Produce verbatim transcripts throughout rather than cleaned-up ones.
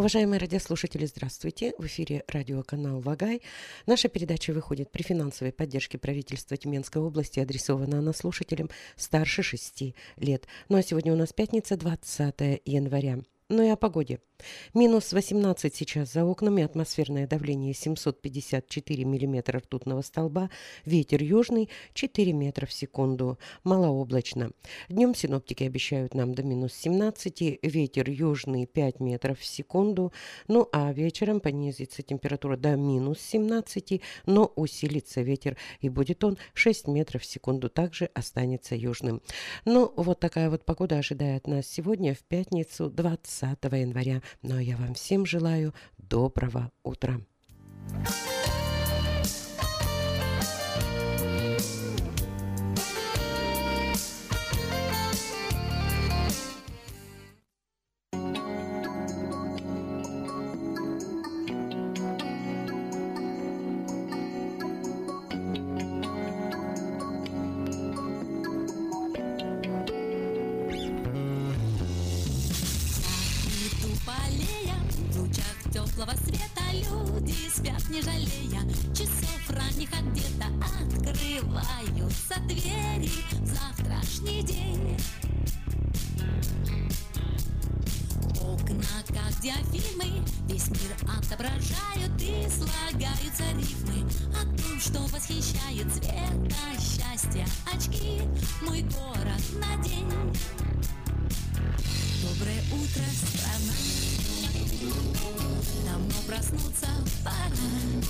Уважаемые радиослушатели, здравствуйте. В эфире радиоканал «Вагай». Наша передача выходит при финансовой поддержке правительства Тюменской области, адресована она слушателям старше шести лет. Ну а сегодня у нас пятница, двадцатое января. Ну и о погоде. Минус восемнадцать сейчас за окнами, атмосферное давление семьсот пятьдесят четыре миллиметра ртутного столба, ветер южный четыре метра в секунду, малооблачно. Днем синоптики обещают нам до минус семнадцати, ветер южный пять метров в секунду, ну а вечером понизится температура до минус семнадцати, но усилится ветер и будет он шесть метров в секунду, также останется южным. Ну вот такая вот погода ожидает нас сегодня в пятницу, двадцатого января. Но я вам всем желаю доброго утра. Теплого света люди спят, не жалея часов ранних, а где-то открываются двери в завтрашний день. Окна, как диафильмы, весь мир отображают и слагаются рифмы о том, что восхищает цвета счастья очки. Мой город на день. Доброе утро, страна. Давно проснуться пора.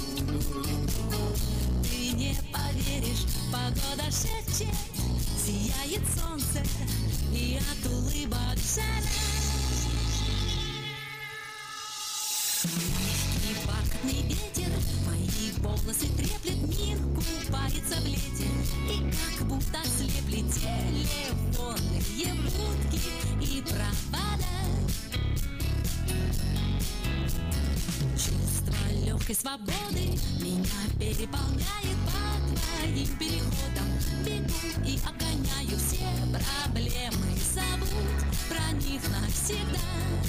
Ты не поверишь, погода шепчет, сияет солнце и от улыбок жара. Мягкий бархатный ветер мои волосы треплет, мир купается в лете и как будто слепли телефонные будки и провода. Чувство легкой свободы меня переполняет по твоим переходам. Бегу и обгоняю все проблемы, забудь про них навсегда.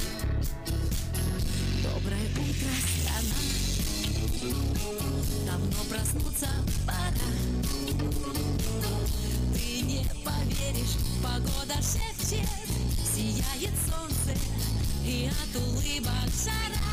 Доброе утро, страна. Давно проснуться пора. Ты не поверишь, погода шепчет, сияет солнце и от улыбок жара.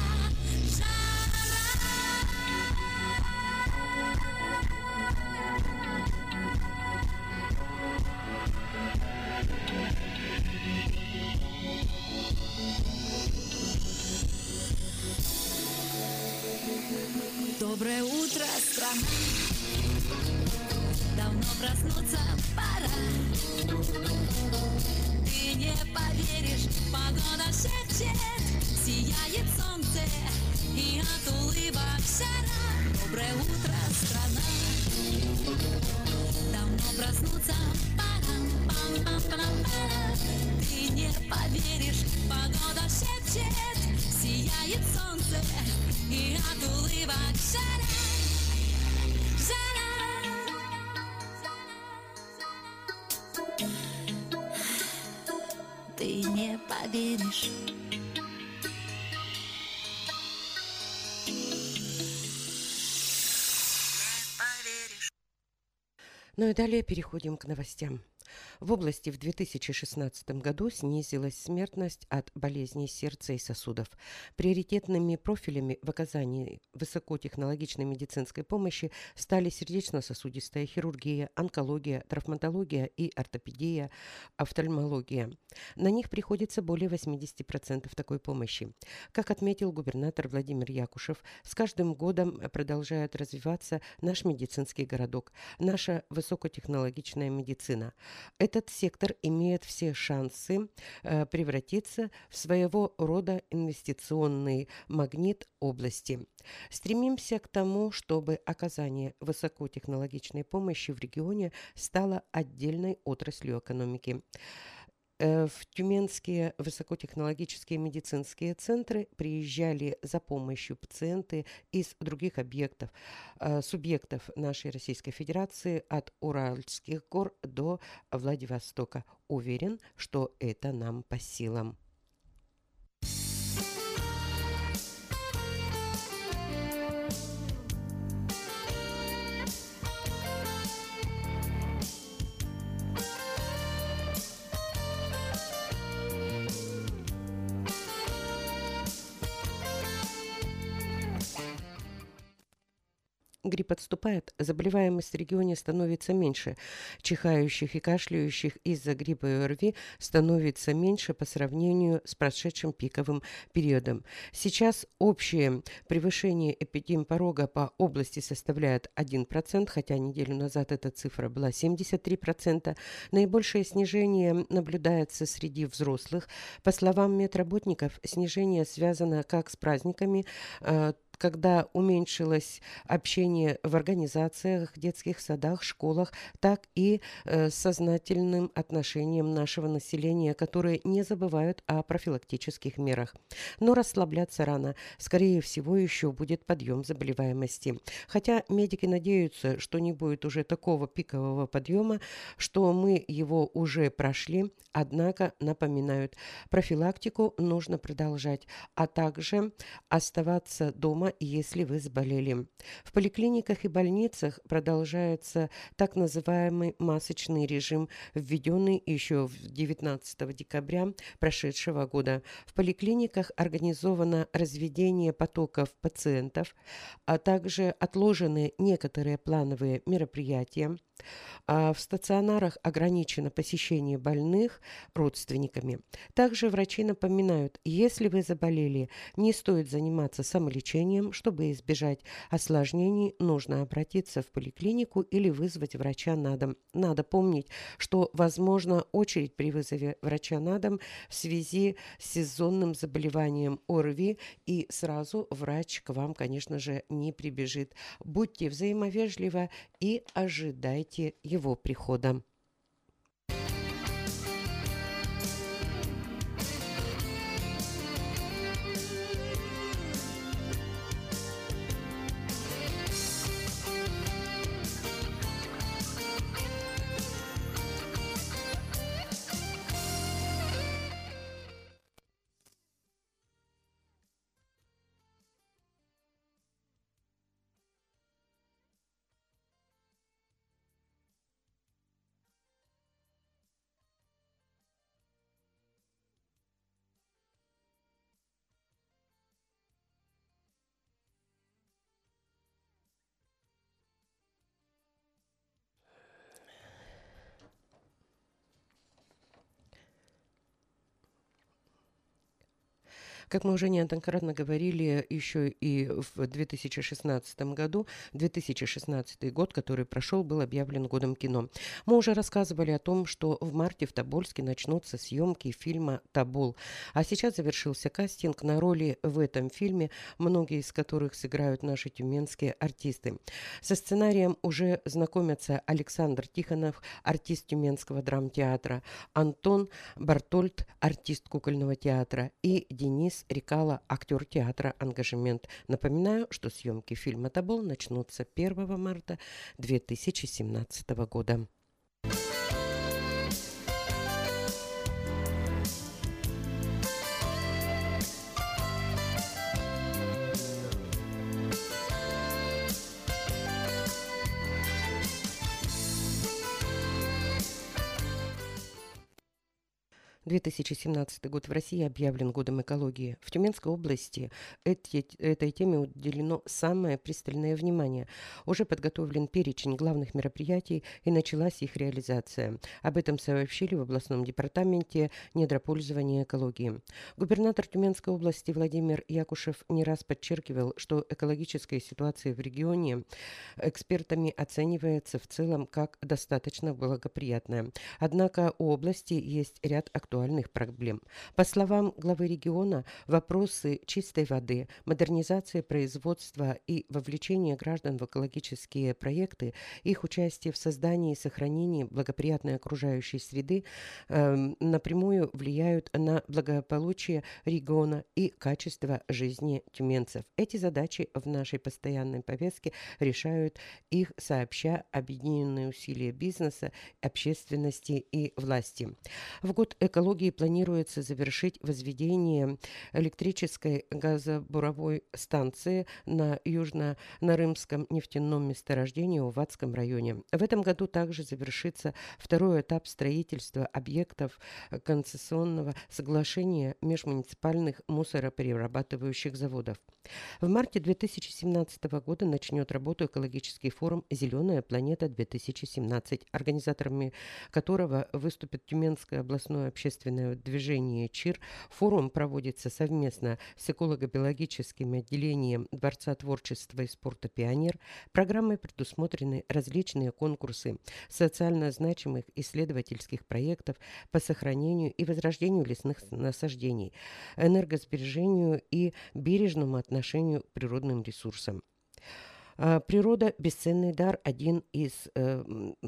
Доброе утро, страна. Давно проснуться пора. Ты не поверишь, погода шепчет, сияет солнце и от улыбок жара. Доброе утро, страна. Давно проснуться пора. Пам-пам-пам-пам. Ты не поверишь, погода шепчет, сияет солнце и от улыбок жара. Ты не поверишь. Ну и далее переходим к новостям. В области в две тысячи шестнадцатом году снизилась смертность от болезней сердца и сосудов. Приоритетными профилями в оказании высокотехнологичной медицинской помощи стали сердечно-сосудистая хирургия, онкология, травматология и ортопедия, офтальмология. На них приходится более восемьдесят процентов такой помощи. Как отметил губернатор Владимир Якушев, с каждым годом продолжает развиваться наш медицинский городок, наша высокотехнологичная медицина. Этот сектор имеет все шансы э, превратиться в своего рода инвестиционный магнит области. Стремимся к тому, чтобы оказание высокотехнологичной помощи в регионе стало отдельной отраслью экономики. В тюменские высокотехнологические медицинские центры приезжали за помощью пациенты из других объектов, субъектов нашей Российской Федерации от Уральских гор до Владивостока. Уверен, что это нам по силам. грипп отступает, заболеваемость в регионе становится меньше. Чихающих и кашляющих из-за гриппа и ОРВИ становится меньше по сравнению с прошедшим пиковым периодом. Сейчас общее превышение эпидемпорога по области составляет один процент, хотя неделю назад эта цифра была семьдесят три процента. Наибольшее снижение наблюдается среди взрослых. По словам медработников, снижение связано как с праздниками, э, когда уменьшилось общение в организациях, детских садах, школах, так и э, сознательным отношением нашего населения, которые не забывают о профилактических мерах. Но расслабляться рано. Скорее всего, еще будет подъем заболеваемости. Хотя медики надеются, что не будет уже такого пикового подъема, что мы его уже прошли, однако напоминают, профилактику нужно продолжать, а также оставаться дома, если вы заболели. В поликлиниках и больницах продолжается так называемый масочный режим, введенный еще девятнадцатого декабря прошедшего года. В поликлиниках организовано разведение потоков пациентов, а также отложены некоторые плановые мероприятия. А в стационарах ограничено посещение больных родственниками. Также врачи напоминают, если вы заболели, не стоит заниматься самолечением. Чтобы избежать осложнений, нужно обратиться в поликлинику или вызвать врача на дом. Надо помнить, что возможна очередь при вызове врача на дом в связи с сезонным заболеванием ОРВИ, и сразу врач к вам, конечно же, не прибежит. Будьте взаимовежливы и ожидайте его прихода. Как мы уже неоднократно говорили, еще и в две тысячи шестнадцатом году, две тысячи шестнадцатый год, который прошел, был объявлен годом кино. Мы уже рассказывали о том, что в марте в Тобольске начнутся съемки фильма «Тобол». А сейчас завершился кастинг на роли в этом фильме, многие из которых сыграют наши тюменские артисты. Со сценарием уже знакомятся Александр Тихонов, артист Тюменского драмтеатра, Антон Бартольд, артист кукольного театра, и Денис Рекала, актер театра «Ангажемент». Напоминаю, что съемки фильма «Тобол» начнутся первого марта две тысячи семнадцатого года. две тысячи семнадцатый год в России объявлен годом экологии. В Тюменской области эти, этой теме уделено самое пристальное внимание. Уже подготовлен перечень главных мероприятий и началась их реализация. Об этом сообщили в областном департаменте недропользования экологии. Губернатор Тюменской области Владимир Якушев не раз подчеркивал, что экологическая ситуация в регионе экспертами оценивается в целом как достаточно благоприятная. Однако у области есть ряд актуальных проблем. По словам главы региона, вопросы чистой воды, модернизации производства и вовлечения граждан в экологические проекты, их участие в создании и сохранении благоприятной окружающей среды э, напрямую влияют на благополучие региона и качество жизни тюменцев. Эти задачи в нашей постоянной повестке решают их сообща объединенные усилия бизнеса, общественности и власти. В год экологии экологии планируется завершить возведение электрической газобуровой станции на Южно-Нарымском нефтяном месторождении в Ватском районе. В этом году также завершится второй этап строительства объектов концессионного соглашения межмуниципальных мусороперерабатывающих заводов. В марте две тысячи семнадцатого года начнет работу экологический форум «Зеленая планета-две тысячи семнадцать», организаторами которого выступит Тюменское областное общественное движение ЧИР. Форум проводится совместно с эколого-биологическим отделением Дворца творчества и спорта «Пионер». Программой предусмотрены различные конкурсы социально значимых исследовательских проектов по сохранению и возрождению лесных насаждений, энергосбережению и бережному отношению к природным ресурсам. Природа – бесценный дар, один из э,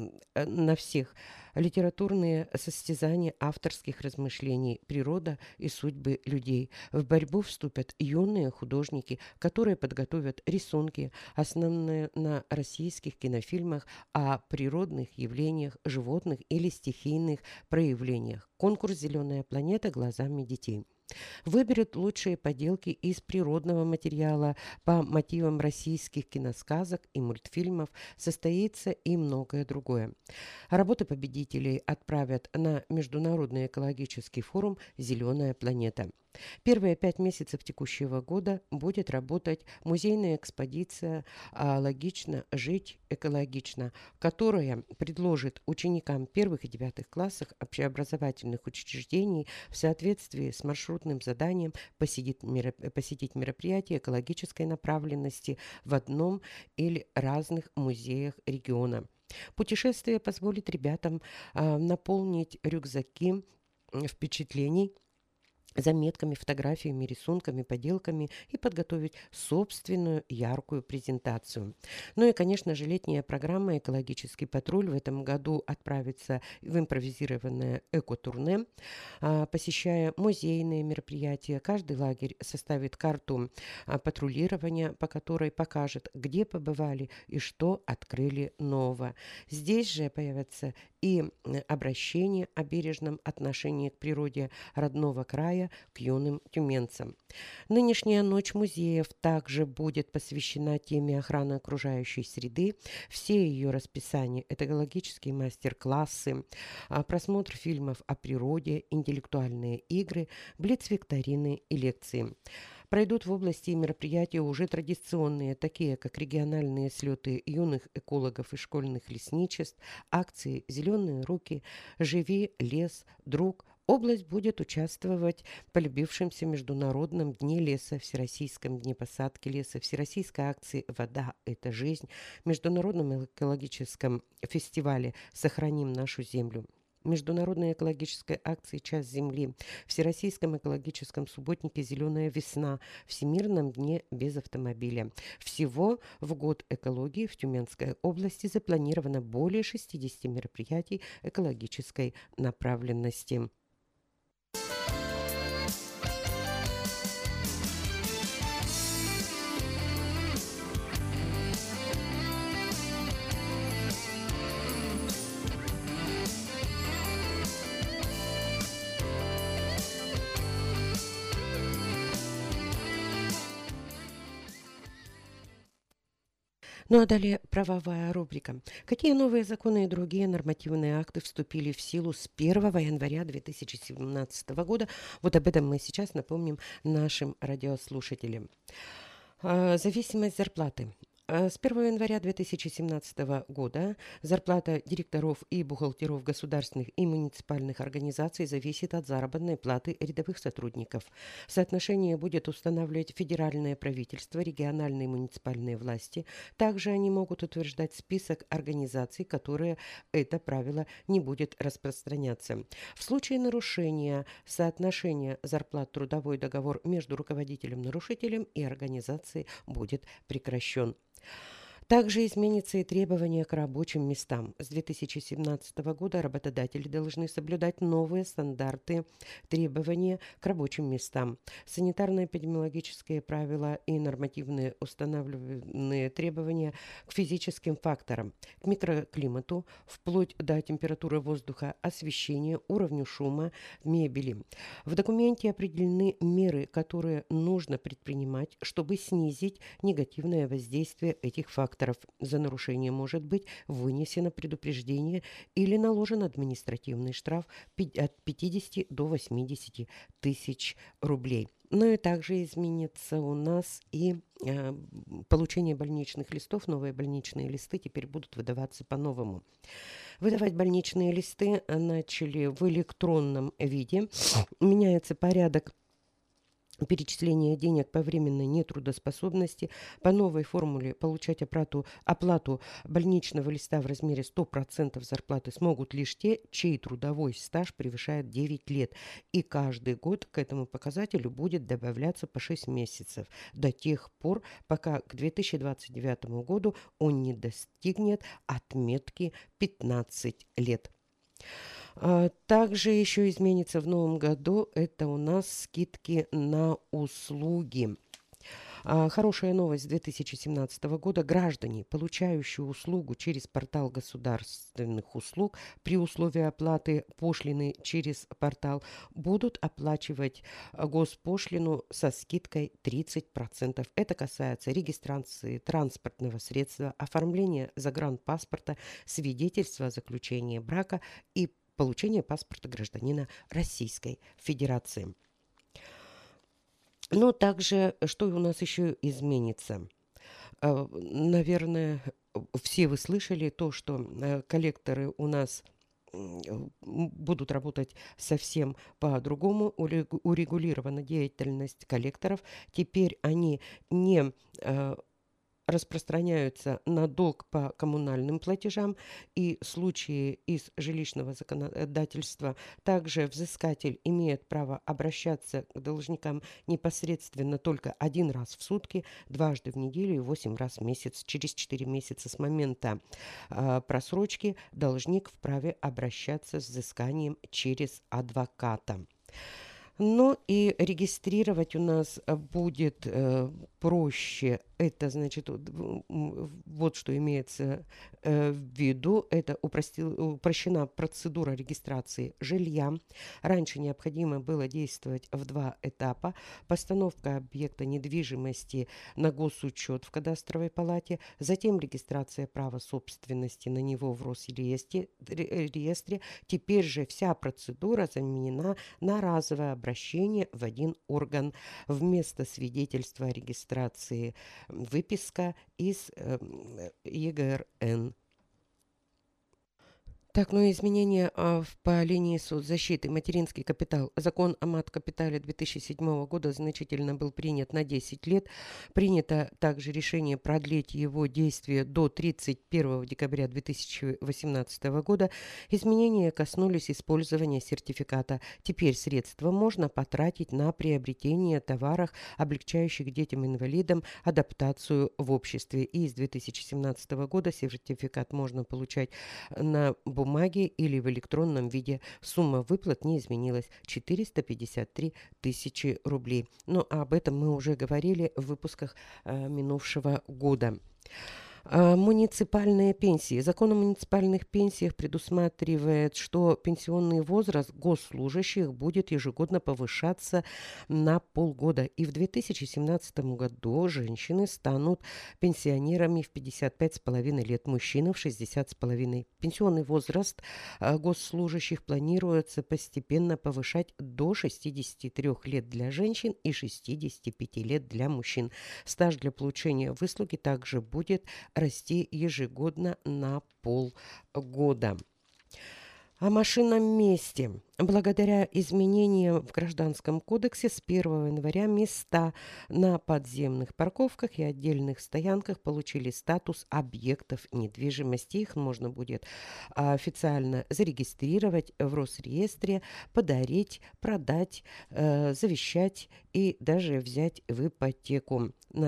на всех. Литературные состязания авторских размышлений, природа и судьбы людей. В борьбу вступят юные художники, которые подготовят рисунки, основанные на российских кинофильмах о природных явлениях, животных или стихийных проявлениях. Конкурс «Зеленая планета» глазами детей. Выберет лучшие поделки из природного материала по мотивам российских киносказок и мультфильмов, состоится и многое другое. Работы победителей отправят на Международный экологический форум «Зеленая планета». Первые пять месяцев текущего года будет работать музейная экспозиция «Логично жить экологично», которая предложит ученикам первых и девятых классов общеобразовательных учреждений в соответствии с маршрутным заданием посетить, мероп... посетить мероприятия экологической направленности в одном или разных музеях региона. Путешествие позволит ребятам а, наполнить рюкзаки впечатлений заметками, фотографиями, рисунками, поделками и подготовить собственную яркую презентацию. Ну и, конечно же, летняя программа «Экологический патруль» в этом году отправится в импровизированное эко-турне, посещая музейные мероприятия. Каждый лагерь составит карту патрулирования, по которой покажет, где побывали и что открыли нового. Здесь же появятся и обращения о бережном отношении к природе родного края к юным тюменцам. Нынешняя ночь музеев также будет посвящена теме охраны окружающей среды. Все ее расписания – это экологические мастер-классы, просмотр фильмов о природе, интеллектуальные игры, блиц-викторины и лекции. Пройдут в области мероприятия уже традиционные, такие как региональные слеты юных экологов и школьных лесничеств, акции «Зеленые руки», «Живи лес», «Друг». Область будет участвовать в полюбившемся Международном дне леса, Всероссийском дне посадки леса, Всероссийской акции «Вода – это жизнь», Международном экологическом фестивале «Сохраним нашу землю», Международной экологической акции «Час земли», Всероссийском экологическом субботнике «Зеленая весна», Всемирном дне без автомобиля. Всего в год экологии в Тюменской области запланировано более шестидесяти мероприятий экологической направленности. Ну а далее правовая рубрика. Какие новые законы и другие нормативные акты вступили в силу с первого января две тысячи семнадцатого года? Вот об этом мы сейчас напомним нашим радиослушателям. А, зависимость зарплаты. С первого января две тысячи семнадцатого года зарплата директоров и бухгалтеров государственных и муниципальных организаций зависит от заработной платы рядовых сотрудников. Соотношение будет устанавливать федеральное правительство, региональные и муниципальные власти. Также они могут утверждать список организаций, которые это правило не будет распространяться. В случае нарушения соотношения зарплат трудовой договор между руководителем-нарушителем и организацией будет прекращен. Также изменится и требования к рабочим местам. С две тысячи семнадцатого года работодатели должны соблюдать новые стандарты требования к рабочим местам. Санитарно-эпидемиологические правила и нормативные установленные требования к физическим факторам, к микроклимату, вплоть до температуры воздуха, освещения, уровню шума, мебели. В документе определены меры, которые нужно предпринимать, чтобы снизить негативное воздействие этих факторов. За нарушение может быть вынесено предупреждение или наложен административный штраф от пятидесяти до восьмидесяти тысяч рублей. Ну и также изменится у нас и э, получение больничных листов. Новые больничные листы теперь будут выдаваться по-новому. Выдавать больничные листы начали в электронном виде. Меняется порядок перечисления денег по временной нетрудоспособности. По новой формуле получать оплату, оплату больничного листа в размере сто процентов зарплаты смогут лишь те, чей трудовой стаж превышает девять лет. И каждый год к этому показателю будет добавляться по шесть месяцев, до тех пор, пока к две тысячи двадцать девятому году он не достигнет отметки пятнадцать лет. Также еще изменится в новом году, это у нас скидки на услуги. Хорошая новость с две тысячи семнадцатого года. Граждане, получающие услугу через портал государственных услуг, при условии оплаты пошлины через портал, будут оплачивать госпошлину со скидкой тридцать процентов. Это касается регистрации транспортного средства, оформления загранпаспорта, свидетельства о заключении брака и получения паспорта гражданина Российской Федерации. Но также, что у нас еще изменится? Наверное, все вы слышали то, что коллекторы у нас будут работать совсем по-другому. Урегулирована деятельность коллекторов. Теперь они не распространяются на долг по коммунальным платежам и случаи из жилищного законодательства. Также взыскатель имеет право обращаться к должникам непосредственно только один раз в сутки, дважды в неделю и восемь раз в месяц. Через четыре месяца с момента э, просрочки должник вправе обращаться с взысканием через адвоката. Ну и регистрировать у нас будет э, проще. Это значит, вот что имеется э, в виду. Это упростил, упрощена процедура регистрации жилья. Раньше необходимо было действовать в два этапа. Постановка объекта недвижимости на госучет в кадастровой палате, затем регистрация права собственности на него в Росреестре. Реестре. Теперь же вся процедура заменена на разовое обращение в один орган. Вместо свидетельства о регистрации выписка из э, ЕГРН. Так, ну и изменения а, в, по линии соцзащиты. Материнский капитал. Закон о мат-капитале две тысячи седьмого года значительно был принят на десять лет. Принято также решение продлить его действие до тридцать первого декабря две тысячи восемнадцатого года. Изменения коснулись использования сертификата. Теперь средства можно потратить на приобретение товаров, облегчающих детям-инвалидам адаптацию в обществе. И с две тысячи семнадцатого года сертификат можно получать на бумаге или в электронном виде. Сумма выплат не изменилась — четыреста пятьдесят три тысячи рублей. Но об этом мы уже говорили в выпусках э, минувшего года. Муниципальные пенсии. Закон о муниципальных пенсиях предусматривает, что пенсионный возраст госслужащих будет ежегодно повышаться на полгода. И в две тысячи семнадцатом году женщины станут пенсионерами в пятьдесят пять с половиной лет, мужчины в шестьдесят с половиной. Пенсионный возраст госслужащих планируется постепенно повышать до шестидесяти трёх лет для женщин и шестидесяти пяти лет для мужчин. Стаж для получения выслуги также будет расти ежегодно на полгода. О машинном месте. Благодаря изменениям в Гражданском кодексе с первого января места на подземных парковках и отдельных стоянках получили статус объектов недвижимости. Их можно будет официально зарегистрировать в Росреестре, подарить, продать, э, завещать и даже взять в ипотеку. На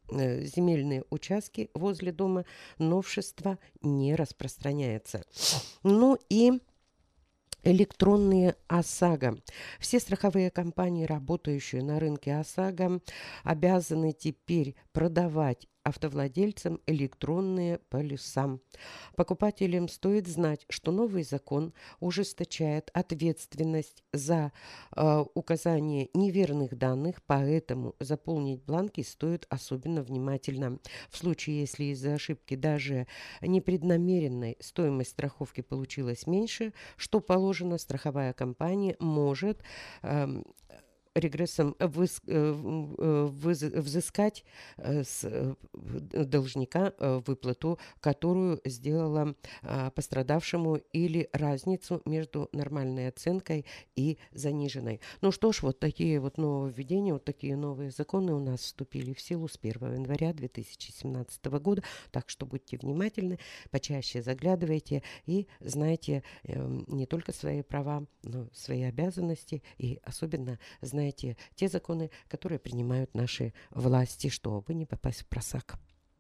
э, земельные участки возле дома новшество не распространяется. Ну и электронные ОСАГО. Все страховые компании, работающие на рынке ОСАГО, обязаны теперь продавать автовладельцам электронные полюса. Покупателям стоит знать, что новый закон ужесточает ответственность за э, указание неверных данных, поэтому заполнить бланки стоит особенно внимательно. В случае, если из-за ошибки даже непреднамеренной стоимость страховки получилась меньше, что положено, страховая компания может э, регрессом выс- э, в- э, выз- взыскать э, с э, должника э, выплату, которую сделала а, пострадавшему, или разницу между нормальной оценкой и заниженной. Ну что ж, вот такие вот нововведения, вот такие новые законы у нас вступили в силу с первого января две тысячи семнадцатого года, так что будьте внимательны, почаще заглядывайте и знайте э, не только свои права, но свои обязанности, и особенно знайте те законы, которые принимают наши власти, чтобы не попасть в просак.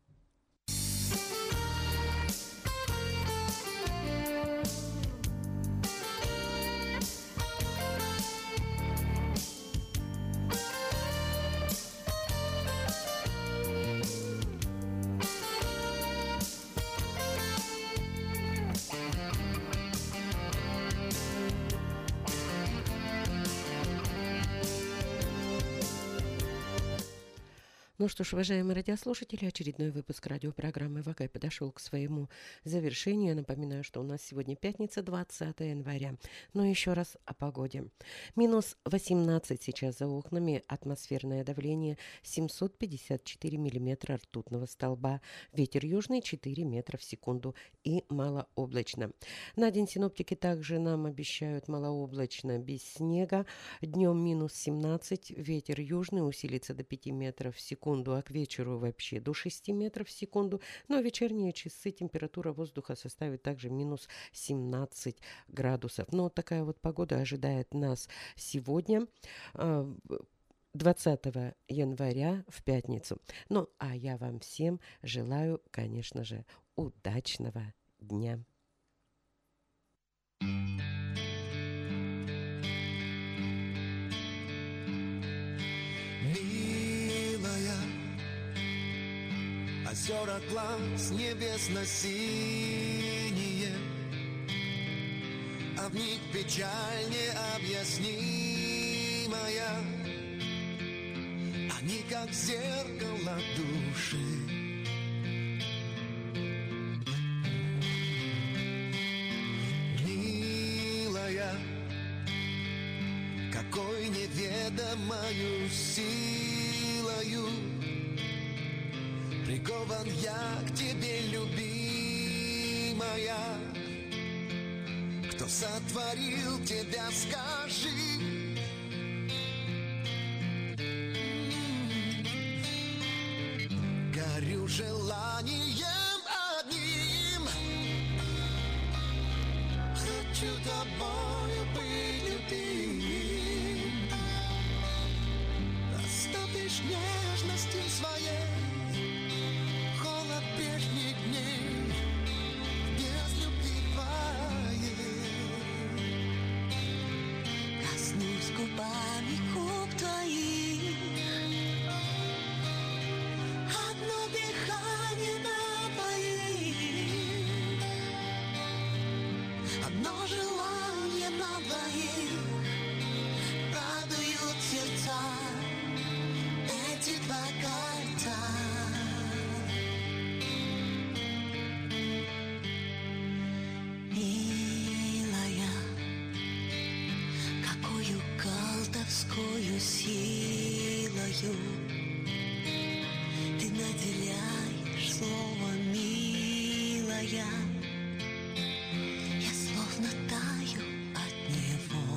Ну что ж, уважаемые радиослушатели, очередной выпуск радиопрограммы «Вагай» подошел к своему завершению. Я напоминаю, что у нас сегодня пятница, двадцатого января. Но еще раз о погоде. Минус восемнадцать сейчас за окнами, атмосферное давление семьсот пятьдесят четыре миллиметра ртутного столба, ветер южный четыре метра в секунду и малооблачно. На день синоптики также нам обещают малооблачно, без снега. Днем минус семнадцать, ветер южный усилится до пяти метров в секунду, а к вечеру вообще до шести метров в секунду. Но в вечерние часы температура воздуха составит также минус семнадцать градусов. Но такая вот погода ожидает нас сегодня, двадцатого января, в пятницу. Ну, а я вам всем желаю, конечно же, удачного дня. Озера глаз небесно-синие, а в них печаль необъяснимая. Они как зеркало души. Милая, какой неведомою силою прикован я к тебе, любимая. Кто сотворил тебя, скажи? Горю желанием одним, хочу тобою быть любим. Растопишь нежностью своей холод прежних дней, без любви твоей. Коснусь губами губ твоих, одно дыхание на двоих, одно желание на двоих, радуют сердца эти два кольца. Колдовскою силою ты наделяешь слово, милая. Я словно таю от него.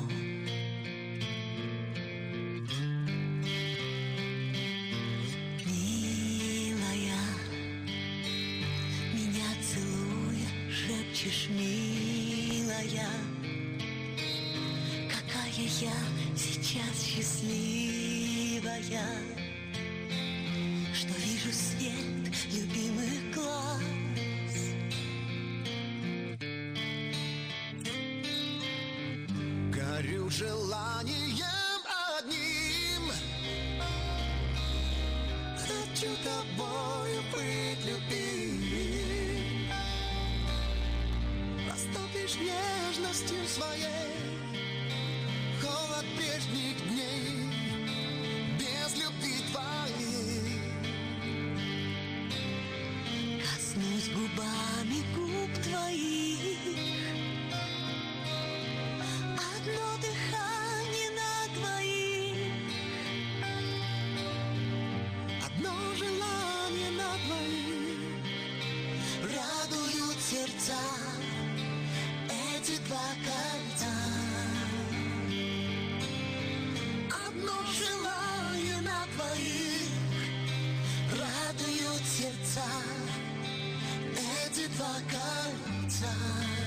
Милая, меня целуя, шепчешь, милая, какая я сейчас счастливая, что вижу вижу свет любимых глаз. Горю желанием одним, хочу тобою быть любим. Растопишь нежностью своей холод прежних дней, без любви твоей. Коснусь губами губ твоих, одно дыхание на двоих, одно желание на двоих. радуют сердца эти два кольца. Одно желание на двоих, радуют сердца эти два кольца.